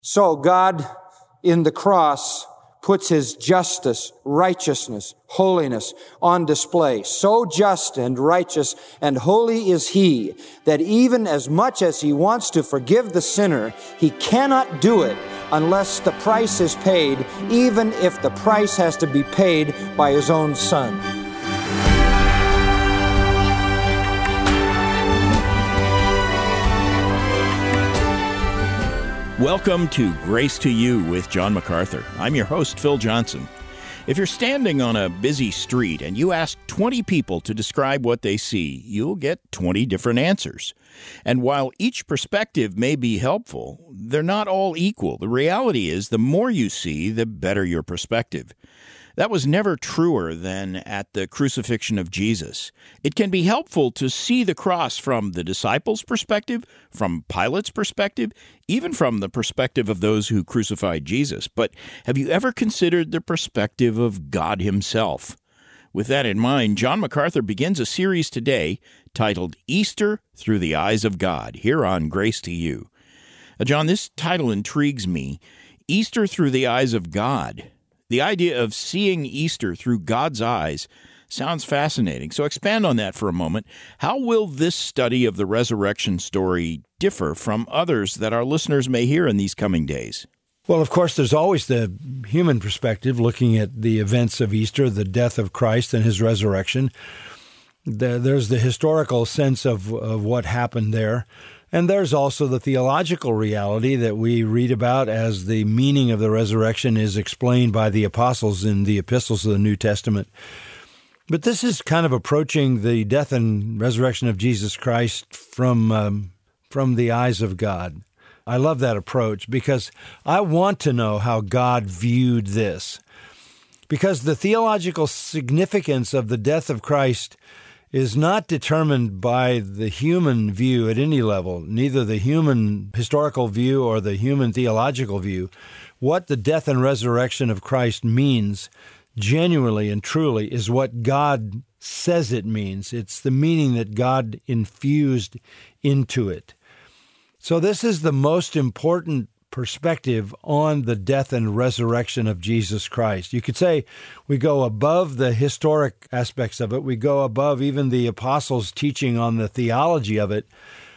So God, in the cross, puts His justice, righteousness, holiness on display. So just and righteous and holy is He that even as much as He wants to forgive the sinner, He cannot do it unless the price is paid, even if the price has to be paid by His own Son. Welcome to Grace to You with John MacArthur. I'm your host, Phil Johnson. If you're standing on a busy street and you ask 20 people to describe what they see, you'll get 20 different answers. And while each perspective may be helpful, they're not all equal. The reality is, the more you see, the better your perspective. That was never truer than at the crucifixion of Jesus. It can be helpful to see the cross from the disciples' perspective, from Pilate's perspective, even from the perspective of those who crucified Jesus. But have you ever considered the perspective of God Himself? With that in mind, John MacArthur begins a series today titled Easter Through the Eyes of God, here on Grace to You. John, this title intrigues me. Easter Through the Eyes of God. The idea of seeing Easter through God's eyes sounds fascinating. So expand on that for a moment. How will this study of the resurrection story differ from others that our listeners may hear in these coming days? Well, of course, there's always the human perspective looking at the events of Easter, the death of Christ and His resurrection. There's the historical sense of what happened there. And there's also the theological reality that we read about as the meaning of the resurrection is explained by the apostles in the epistles of the New Testament. But this is kind of approaching the death and resurrection of Jesus Christ from the eyes of God. I love that approach because I want to know how God viewed this. Because the theological significance of the death of Christ is not determined by the human view at any level, neither the human historical view or the human theological view. What the death and resurrection of Christ means genuinely and truly is what God says it means. It's the meaning that God infused into it. So this is the most important perspective on the death and resurrection of Jesus Christ. You could say we go above the historic aspects of it. We go above even the apostles' teaching on the theology of it,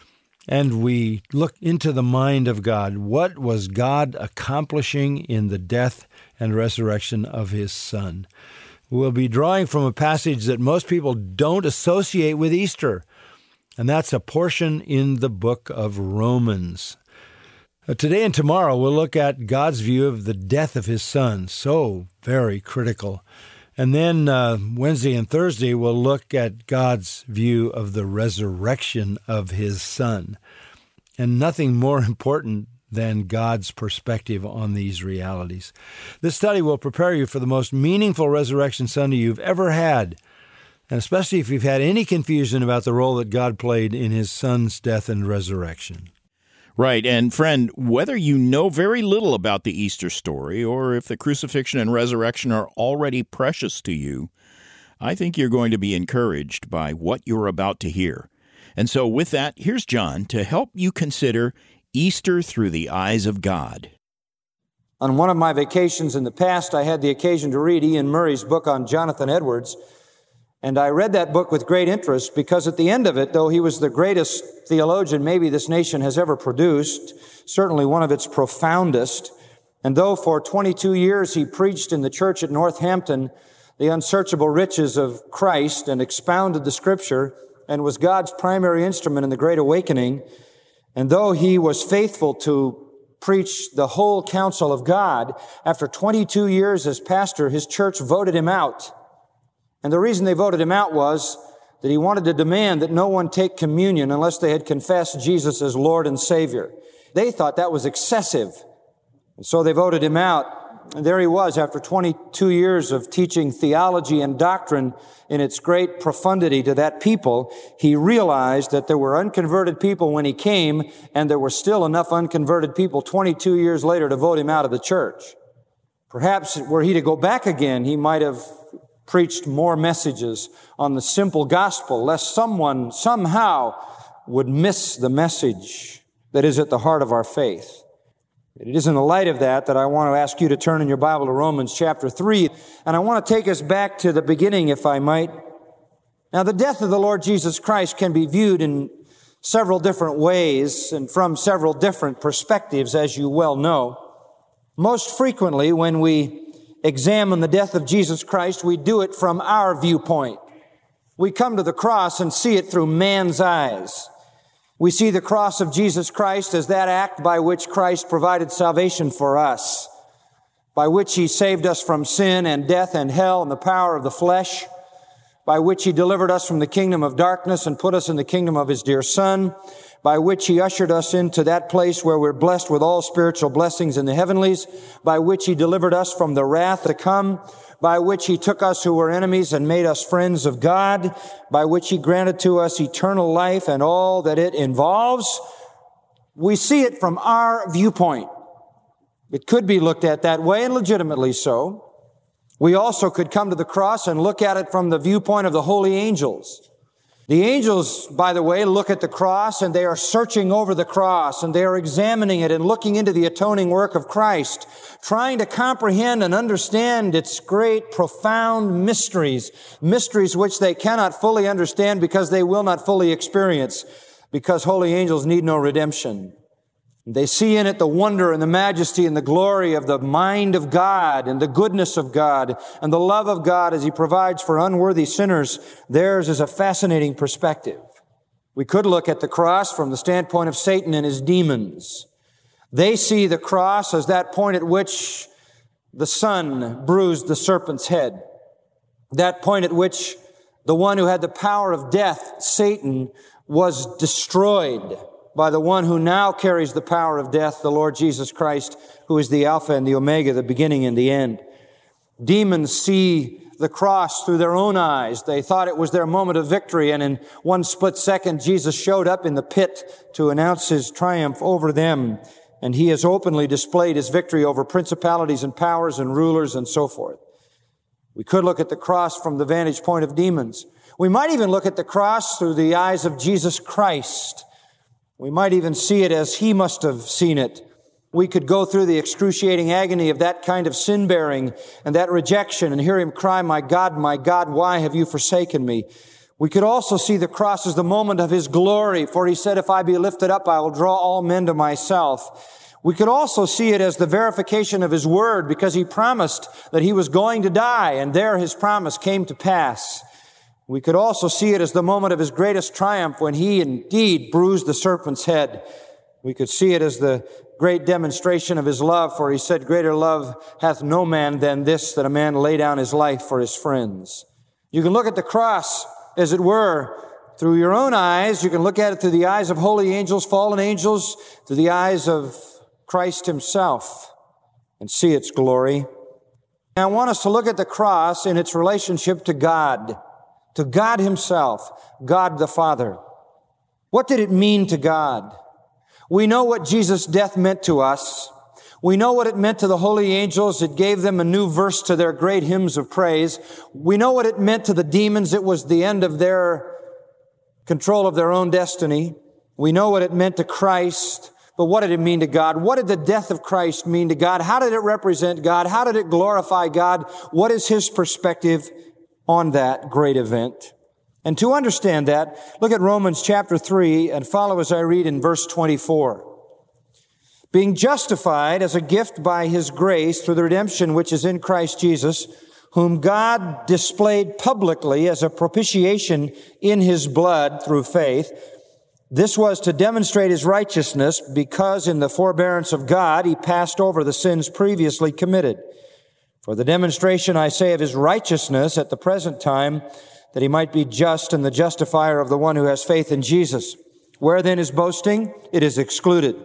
and we look into the mind of God. What was God accomplishing in the death and resurrection of His Son? We'll be drawing from a passage that most people don't associate with Easter, and that's a portion in the book of Romans. Today and tomorrow, we'll look at God's view of the death of His Son, so very critical. And then Wednesday and Thursday, we'll look at God's view of the resurrection of His Son. And nothing more important than God's perspective on these realities. This study will prepare you for the most meaningful Resurrection Sunday you've ever had, and especially if you've had any confusion about the role that God played in His Son's death and resurrection. Right, and friend, whether you know very little about the Easter story or if the crucifixion and resurrection are already precious to you, I think you're going to be encouraged by what you're about to hear. And so with that, here's John to help you consider Easter through the eyes of God. On one of my vacations in the past, I had the occasion to read Ian Murray's book on Jonathan Edwards. And I read that book with great interest because at the end of it, though he was the greatest theologian maybe this nation has ever produced, certainly one of its profoundest, and though for 22 years he preached in the church at Northampton the unsearchable riches of Christ and expounded the Scripture and was God's primary instrument in the Great Awakening, and though he was faithful to preach the whole counsel of God, after 22 years as pastor, his church voted him out. And the reason they voted him out was that he wanted to demand that no one take communion unless they had confessed Jesus as Lord and Savior. They thought that was excessive. And so they voted him out. And there he was after 22 years of teaching theology and doctrine in its great profundity to that people. He realized that there were unconverted people when he came, and there were still enough unconverted people 22 years later to vote him out of the church. Perhaps were he to go back again, he might have preached more messages on the simple gospel, lest someone somehow would miss the message that is at the heart of our faith. It is in the light of that I want to ask you to turn in your Bible to Romans chapter 3, and I want to take us back to the beginning, if I might. Now, the death of the Lord Jesus Christ can be viewed in several different ways and from several different perspectives, as you well know. Most frequently, when we examine the death of Jesus Christ, we do it from our viewpoint. We come to the cross and see it through man's eyes. We see the cross of Jesus Christ as that act by which Christ provided salvation for us, by which He saved us from sin and death and hell and the power of the flesh, by which He delivered us from the kingdom of darkness and put us in the kingdom of His dear Son, by which He ushered us into that place where we're blessed with all spiritual blessings in the heavenlies, by which He delivered us from the wrath to come, by which He took us who were enemies and made us friends of God, by which He granted to us eternal life and all that it involves. We see it from our viewpoint. It could be looked at that way, and legitimately so. We also could come to the cross and look at it from the viewpoint of the holy angels. The angels, by the way, look at the cross and they are searching over the cross and they are examining it and looking into the atoning work of Christ, trying to comprehend and understand its great, profound mysteries which they cannot fully understand because they will not fully experience, because holy angels need no redemption. They see in it the wonder and the majesty and the glory of the mind of God and the goodness of God and the love of God as He provides for unworthy sinners. Theirs is a fascinating perspective. We could look at the cross from the standpoint of Satan and his demons. They see the cross as that point at which the Son bruised the serpent's head. That point at which the one who had the power of death, Satan, was destroyed by the one who now carries the power of death, the Lord Jesus Christ, who is the Alpha and the Omega, the beginning and the end. Demons see the cross through their own eyes. They thought it was their moment of victory, and in one split second, Jesus showed up in the pit to announce His triumph over them, and He has openly displayed His victory over principalities and powers and rulers and so forth. We could look at the cross from the vantage point of demons. We might even look at the cross through the eyes of Jesus Christ. We might even see it as He must have seen it. We could go through the excruciating agony of that kind of sin-bearing and that rejection and hear Him cry, my God, why have you forsaken me?" We could also see the cross as the moment of His glory, for He said, "If I be lifted up, I will draw all men to myself." We could also see it as the verification of His word, because He promised that He was going to die, and there His promise came to pass. We could also see it as the moment of His greatest triumph when He indeed bruised the serpent's head. We could see it as the great demonstration of His love, for He said, "Greater love hath no man than this, that a man lay down his life for his friends." You can look at the cross, as it were, through your own eyes. You can look at it through the eyes of holy angels, fallen angels, through the eyes of Christ Himself, and see its glory. Now, I want us to look at the cross in its relationship to God Himself, God the Father. What did it mean to God? We know what Jesus' death meant to us. We know what it meant to the holy angels. It gave them a new verse to their great hymns of praise. We know what it meant to the demons. It was the end of their control of their own destiny. We know what it meant to Christ. But what did it mean to God? What did the death of Christ mean to God? How did it represent God? How did it glorify God? What is His perspective on that great event? And to understand that, look at Romans chapter 3 and follow as I read in verse 24. "Being justified as a gift by His grace through the redemption which is in Christ Jesus, whom God displayed publicly as a propitiation in His blood through faith. This was to demonstrate His righteousness, because in the forbearance of God He passed over the sins previously committed. For the demonstration, I say, of His righteousness at the present time, that He might be just and the justifier of the one who has faith in Jesus. Where then is boasting? It is excluded.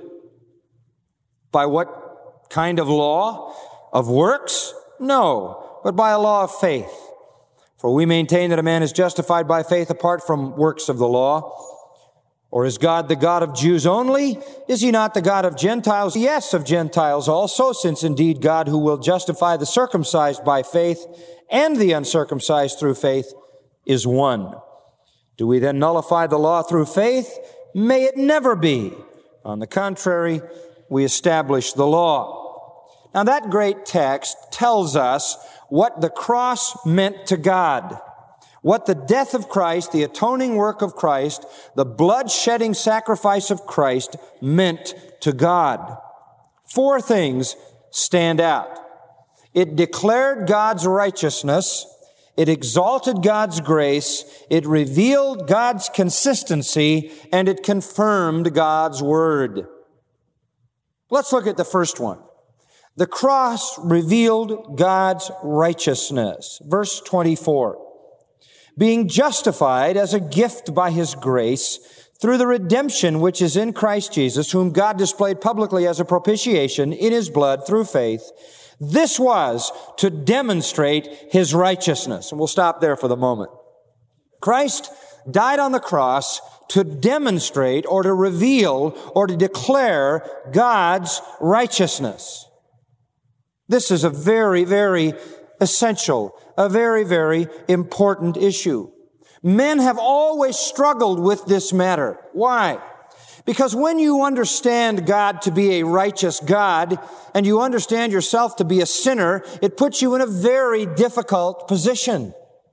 By what kind of law? Of works? No, but by a law of faith. For we maintain that a man is justified by faith apart from works of the law. Or is God the God of Jews only? Is He not the God of Gentiles? Yes, of Gentiles also, since indeed God, who will justify the circumcised by faith and the uncircumcised through faith, is one. Do we then nullify the law through faith? May it never be. On the contrary, we establish the law. Now that great text tells us what the cross meant to God, what the death of Christ, the atoning work of Christ, the blood-shedding sacrifice of Christ meant to God. 4 things stand out. It declared God's righteousness, it exalted God's grace, it revealed God's consistency, and it confirmed God's word. Let's look at the first one. The cross revealed God's righteousness. Verse 24. Being justified as a gift by His grace through the redemption which is in Christ Jesus, whom God displayed publicly as a propitiation in His blood through faith. This was to demonstrate His righteousness. And we'll stop there for the moment. Christ died on the cross to demonstrate or to reveal or to declare God's righteousness. This is a very, very essential, a very, very important issue. Men have always struggled with this matter. Why? Because when you understand God to be a righteous God and you understand yourself to be a sinner, it puts you in a very difficult position.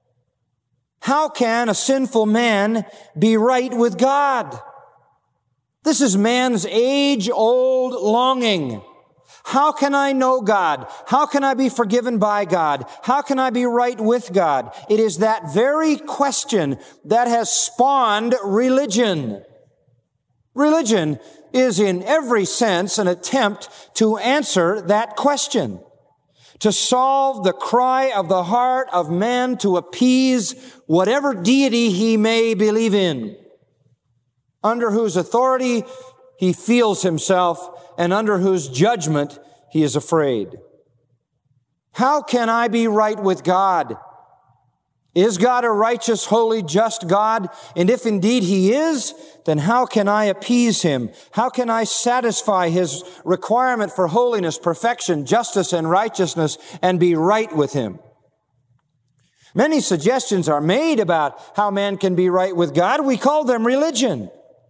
How can a sinful man be right with God? This is man's age-old longing. How can I know God? How can I be forgiven by God? How can I be right with God? It is that very question that has spawned religion. Religion is in every sense an attempt to answer that question, to solve the cry of the heart of man to appease whatever deity he may believe in, under whose authority he feels himself and under whose judgment he is afraid. How can I be right with God? Is God a righteous, holy, just God? And if indeed He is, then how can I appease Him? How can I satisfy His requirement for holiness, perfection, justice, and righteousness and be right with Him? Many suggestions are made about how man can be right with God. We call them religion.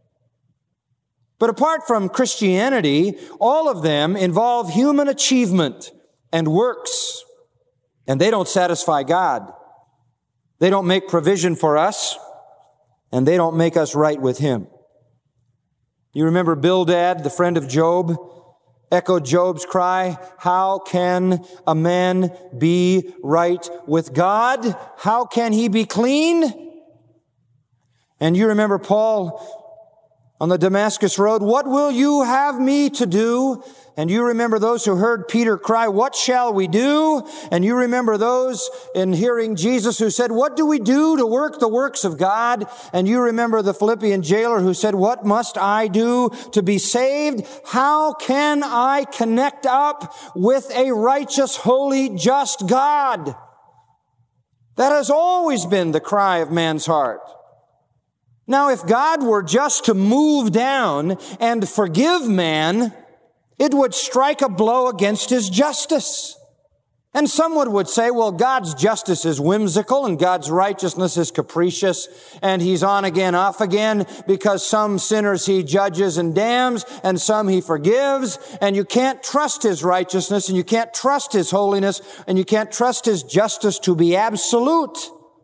But apart from Christianity, all of them involve human achievement and works, and they don't satisfy God. They don't make provision for us, and they don't make us right with Him. You remember Bildad, the friend of Job, echoed Job's cry, how can a man be right with God? How can he be clean? And you remember Paul on the Damascus road, what will you have me to do? And you remember those who heard Peter cry, what shall we do? And you remember those in hearing Jesus who said, what do we do to work the works of God? And you remember the Philippian jailer who said, what must I do to be saved? How can I connect up with a righteous, holy, just God? That has always been the cry of man's heart. Now, if God were just to move down and forgive man, it would strike a blow against His justice. And someone would say, well, God's justice is whimsical and God's righteousness is capricious, and He's on again, off again, because some sinners He judges and damns and some He forgives, and you can't trust His righteousness and you can't trust His holiness and you can't trust His justice to be absolute.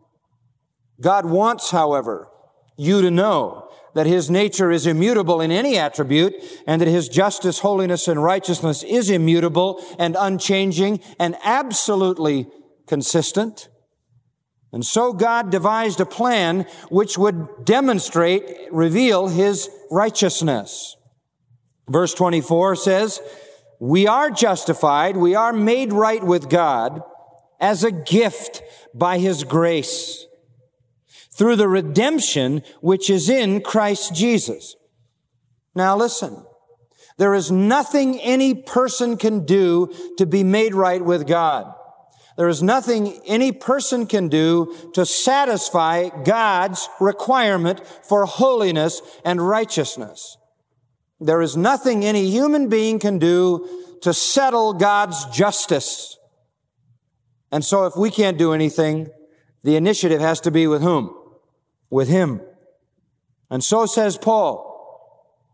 God wants, however, you to know that His nature is immutable in any attribute, and that His justice, holiness, and righteousness is immutable and unchanging and absolutely consistent. And so God devised a plan which would demonstrate, reveal His righteousness. Verse 24 says, we are justified, we are made right with God as a gift by His grace, through the redemption which is in Christ Jesus. Now listen, there is nothing any person can do to be made right with God. There is nothing any person can do to satisfy God's requirement for holiness and righteousness. There is nothing any human being can do to settle God's justice. And so if we can't do anything, the initiative has to be with whom? With Him. And so says Paul,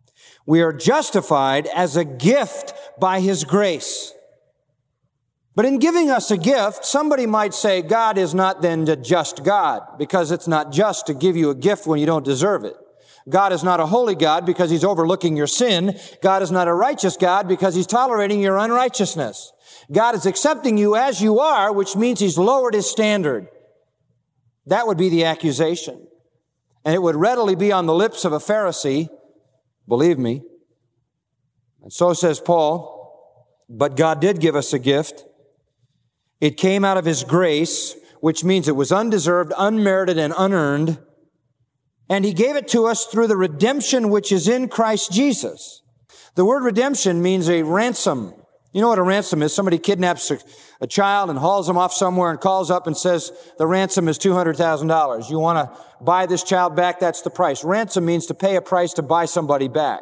We are justified as a gift by His grace. But in giving us a gift, somebody might say, God is not then a just God, because it's not just to give you a gift when you don't deserve it. God is not a holy God because He's overlooking your sin. God is not a righteous God because He's tolerating your unrighteousness. God is accepting you as you are, which means He's lowered His standard. That would be the accusation. And it would readily be on the lips of a Pharisee, believe me. And so says Paul, but God did give us a gift. It came out of His grace, which means it was undeserved, unmerited, and unearned. And He gave it to us through the redemption which is in Christ Jesus. The word redemption means a ransom. You know what a ransom is? Somebody kidnaps a child and hauls him off somewhere and calls up and says, the ransom is $200,000. You want to buy this child back? That's the price. Ransom means to pay a price to buy somebody back.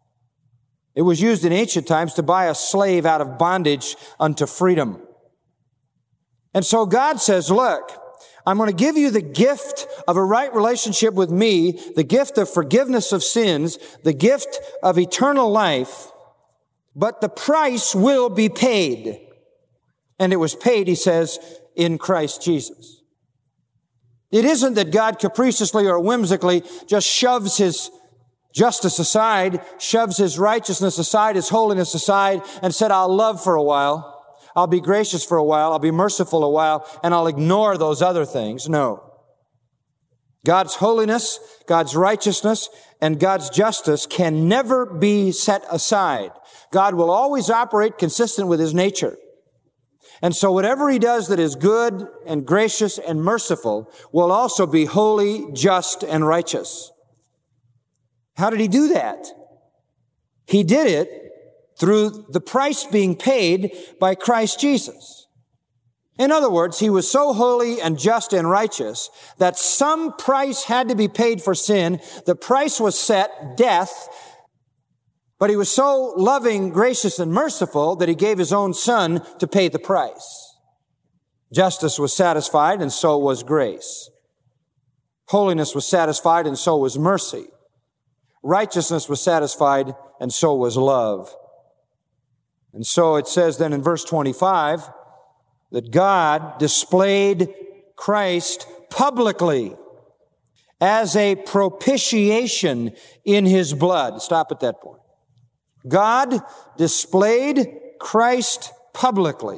It was used in ancient times to buy a slave out of bondage unto freedom. And so God says, look, I'm going to give you the gift of a right relationship with me, the gift of forgiveness of sins, the gift of eternal life, but the price will be paid. And it was paid, he says, in Christ Jesus. It isn't that God capriciously or whimsically just shoves His justice aside, shoves His righteousness aside, His holiness aside, and said, I'll love for a while. I'll be gracious for a while. I'll be merciful a while, and I'll ignore those other things. No. God's holiness, God's righteousness, and God's justice can never be set aside. God will always operate consistent with His nature. And so whatever He does that is good and gracious and merciful will also be holy, just, and righteous. How did He do that? He did it through the price being paid by Christ Jesus. In other words, He was so holy and just and righteous that some price had to be paid for sin. The price was set, death, but He was so loving, gracious, and merciful that He gave His own Son to pay the price. Justice was satisfied, and so was grace. Holiness was satisfied, and so was mercy. Righteousness was satisfied, and so was love. And so it says then in verse 25 that God displayed Christ publicly as a propitiation in His blood. Stop at that point. God displayed Christ publicly.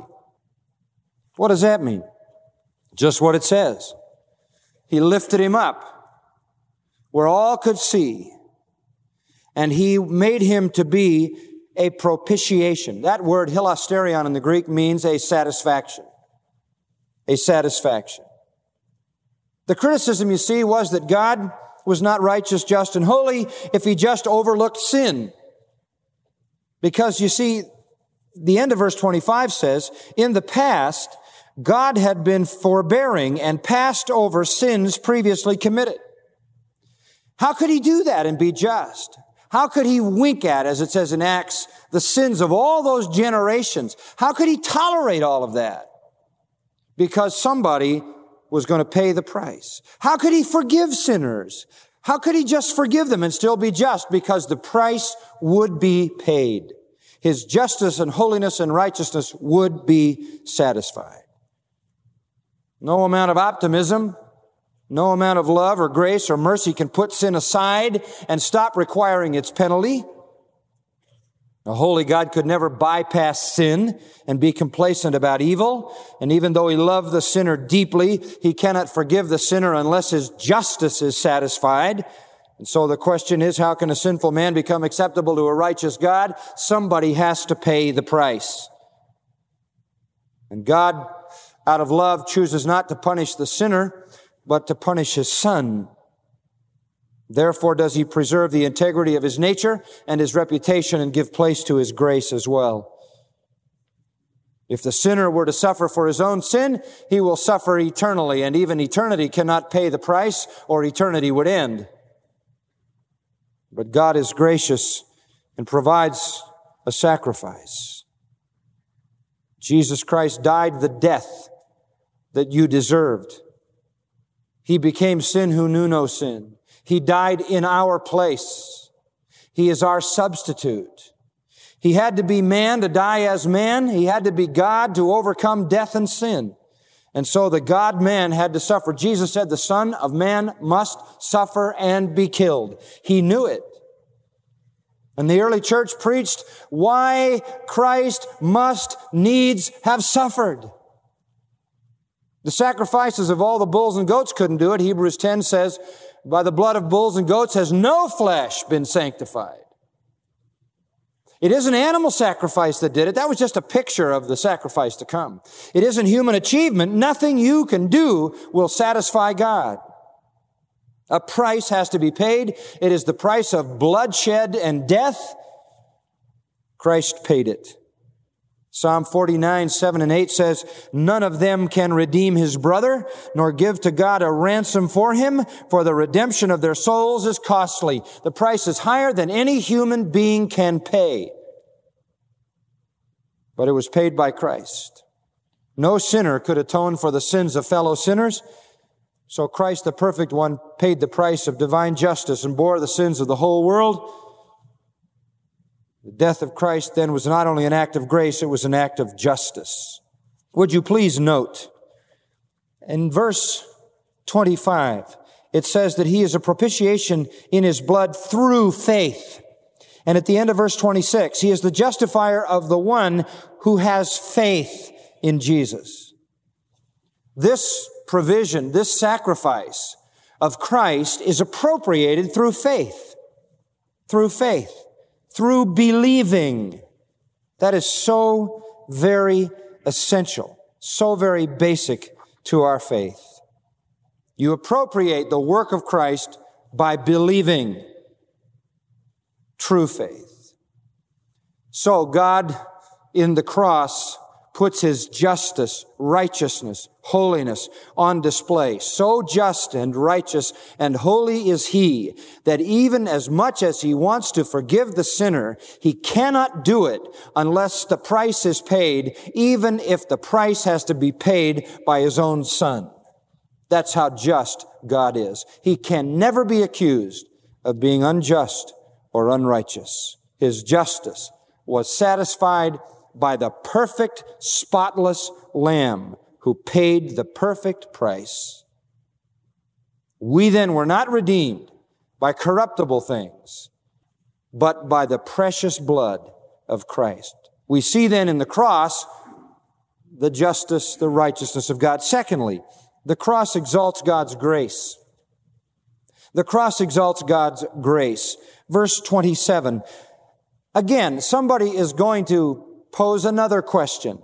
What does that mean? Just what it says. He lifted Him up where all could see, and He made Him to be a propitiation. That word, hilasterion in the Greek, means a satisfaction. A satisfaction. The criticism, you see, was that God was not righteous, just, and holy if He just overlooked sin. Because, you see, the end of verse 25 says, in the past, God had been forbearing and passed over sins previously committed. How could He do that and be just? How could He wink at, as it says in Acts, the sins of all those generations? How could He tolerate all of that? Because somebody was going to pay the price. How could He forgive sinners? How could He just forgive them and still be just? Because the price would be paid. His justice and holiness and righteousness would be satisfied. No amount of optimism, no amount of love or grace or mercy can put sin aside and stop requiring its penalty. A holy God could never bypass sin and be complacent about evil. And even though He loved the sinner deeply, He cannot forgive the sinner unless His justice is satisfied. And so the question is, how can a sinful man become acceptable to a righteous God? Somebody has to pay the price. And God, out of love, chooses not to punish the sinner, but to punish His Son. Therefore does He preserve the integrity of His nature and His reputation and give place to His grace as well. If the sinner were to suffer for his own sin, he will suffer eternally, and even eternity cannot pay the price, or eternity would end. But God is gracious and provides a sacrifice. Jesus Christ died the death that you deserved. He became sin who knew no sin. He died in our place. He is our substitute. He had to be man to die as man. He had to be God to overcome death and sin. And so the God-man had to suffer. Jesus said the Son of Man must suffer and be killed. He knew it. And the early church preached why Christ must needs have suffered. The sacrifices of all the bulls and goats couldn't do it. Hebrews 10 says, by the blood of bulls and goats has no flesh been sanctified. It isn't animal sacrifice that did it. That was just a picture of the sacrifice to come. It isn't human achievement. Nothing you can do will satisfy God. A price has to be paid. It is the price of bloodshed and death. Christ paid it. Psalm 49, 7 and 8 says, none of them can redeem his brother, nor give to God a ransom for him, for the redemption of their souls is costly. The price is higher than any human being can pay. But it was paid by Christ. No sinner could atone for the sins of fellow sinners. So Christ, the perfect one, paid the price of divine justice and bore the sins of the whole world. The death of Christ then was not only an act of grace, it was an act of justice. Would you please note, in verse 25, it says that he is a propitiation in his blood through faith. And at the end of verse 26, he is the justifier of the one who has faith in Jesus. This provision, this sacrifice of Christ is appropriated through faith. Through faith. Through believing. That is so very essential, so very basic to our faith. You appropriate the work of Christ by believing. True faith. So God in the cross puts his justice, righteousness, holiness on display. So just and righteous and holy is he that even as much as he wants to forgive the sinner, he cannot do it unless the price is paid, even if the price has to be paid by his own Son. That's how just God is. He can never be accused of being unjust or unrighteous. His justice was satisfied by the perfect, spotless Lamb who paid the perfect price. We then were not redeemed by corruptible things, but by the precious blood of Christ. We see then in the cross the justice, the righteousness of God. Secondly, the cross exalts God's grace. The cross exalts God's grace. Verse 27. Again, somebody is going to pose another question.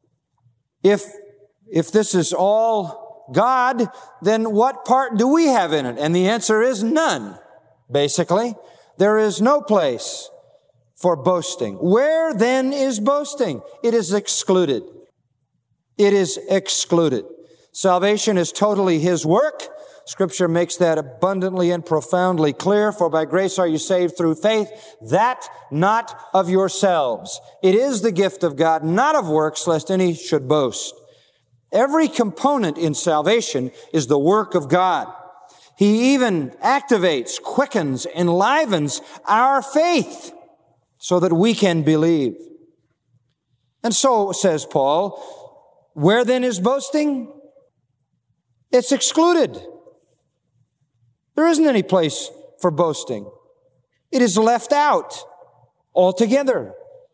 If this is all God, then what part do we have in it? And the answer is none, basically. There is no place for boasting. Where then is boasting? It is excluded. It is excluded. Salvation is totally his work. Scripture makes that abundantly and profoundly clear. For by grace are you saved through faith, that not of yourselves. It is the gift of God, not of works, lest any should boast. Every component in salvation is the work of God. He even activates, quickens, enlivens our faith so that we can believe. And so, says Paul, where then is boasting? It's excluded. There isn't any place for boasting. It is left out altogether.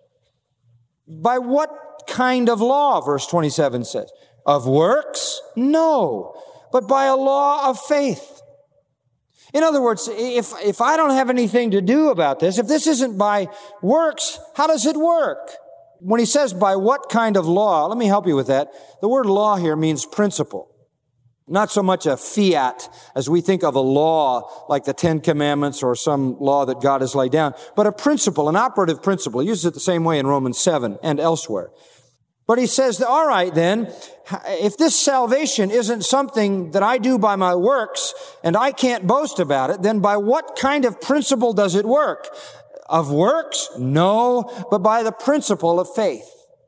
By what kind of law, verse 27 says? Of works? No, but by a law of faith. In other words, if I don't have anything to do about this, if this isn't by works, how does it work? When he says by what kind of law, let me help you with that. The word law here means principle. Not so much a fiat as we think of a law like the Ten Commandments or some law that God has laid down, but a principle, an operative principle. He uses it the same way in Romans 7 and elsewhere. But he says, all right then, if this salvation isn't something that I do by my works and I can't boast about it, then by what kind of principle does it work? Of works? No, but by the principle of faith.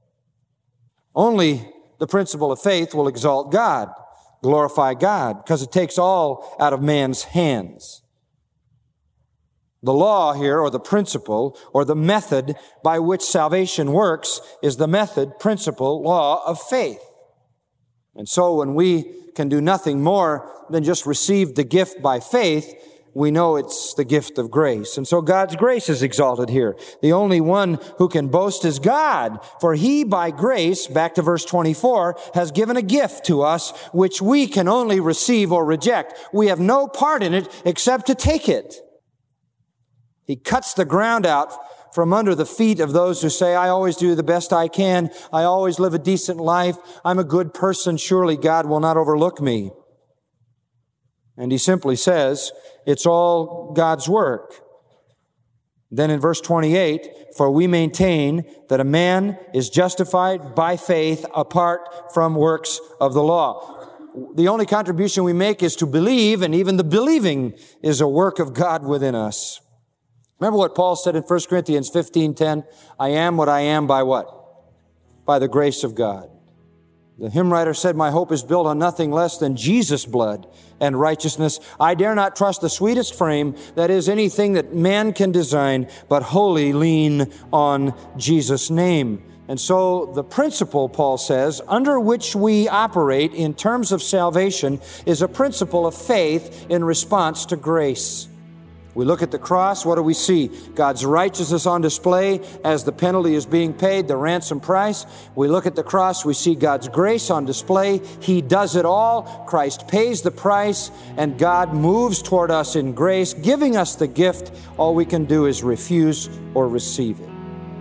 Only the principle of faith will exalt God, glorify God, because it takes all out of man's hands. The law here, or the principle, or the method by which salvation works, is the method, principle, law of faith. And so when we can do nothing more than just receive the gift by faith, we know it's the gift of grace. And so God's grace is exalted here. The only one who can boast is God, for He by grace, back to verse 24, has given a gift to us which we can only receive or reject. We have no part in it except to take it. He cuts the ground out from under the feet of those who say, I always do the best I can. I always live a decent life. I'm a good person. Surely God will not overlook me. And He simply says, it's all God's work. Then in verse 28, for we maintain that a man is justified by faith apart from works of the law. The only contribution we make is to believe, and even the believing is a work of God within us. Remember what Paul said in 1 Corinthians 15:10? I am what I am by what? By the grace of God. The hymn writer said, my hope is built on nothing less than Jesus' blood and righteousness. I dare not trust the sweetest frame, that is anything that man can design, but wholly lean on Jesus' name. And so the principle, Paul says, under which we operate in terms of salvation is a principle of faith in response to grace. We look at the cross, what do we see? God's righteousness on display as the penalty is being paid, the ransom price. We look at the cross, we see God's grace on display. He does it all. Christ pays the price, and God moves toward us in grace, giving us the gift. All we can do is refuse or receive it.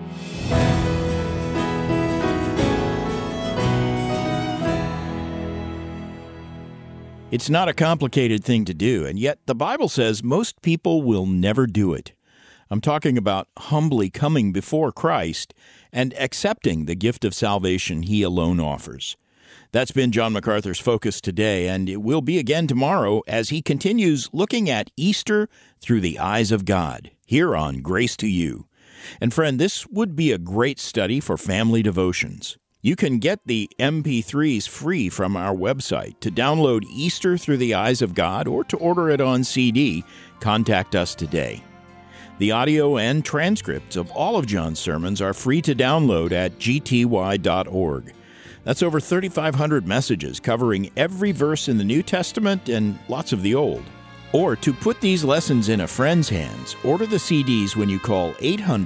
It's not a complicated thing to do, and yet the Bible says most people will never do it. I'm talking about humbly coming before Christ and accepting the gift of salvation He alone offers. That's been John MacArthur's focus today, and it will be again tomorrow as he continues looking at Easter through the eyes of God, here on Grace to You. And friend, this would be a great study for family devotions. You can get the MP3s free from our website. To download Easter Through the Eyes of God or to order it on CD, contact us today. The audio and transcripts of all of John's sermons are free to download at gty.org. That's over 3,500 messages covering every verse in the New Testament and lots of the Old. Or to put these lessons in a friend's hands, order the CDs when you call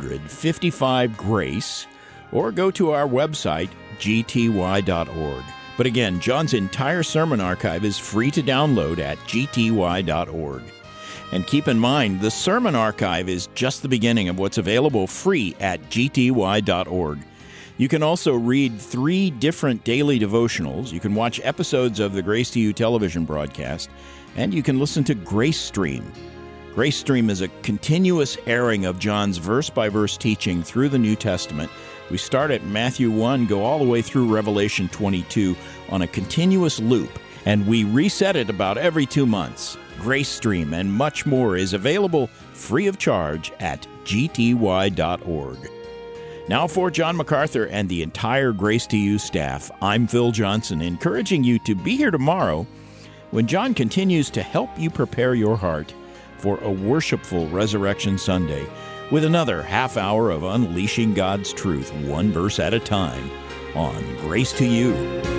800-55-GRACE or go to our website, gty.org. But again, John's entire sermon archive is free to download at gty.org. And keep in mind, the sermon archive is just the beginning of what's available free at gty.org. You can also read 3 different daily devotionals. You can watch episodes of the Grace to You television broadcast, and you can listen to Grace Stream. Grace Stream is a continuous airing of John's verse-by-verse teaching through the New Testament. We start at Matthew 1, go all the way through Revelation 22 on a continuous loop, and we reset it about every 2 months. Grace Stream and much more is available free of charge at gty.org. Now for John MacArthur and the entire Grace to You staff, I'm Phil Johnson, encouraging you to be here tomorrow when John continues to help you prepare your heart for a worshipful Resurrection Sunday with another half hour of unleashing God's truth, one verse at a time, on Grace to You.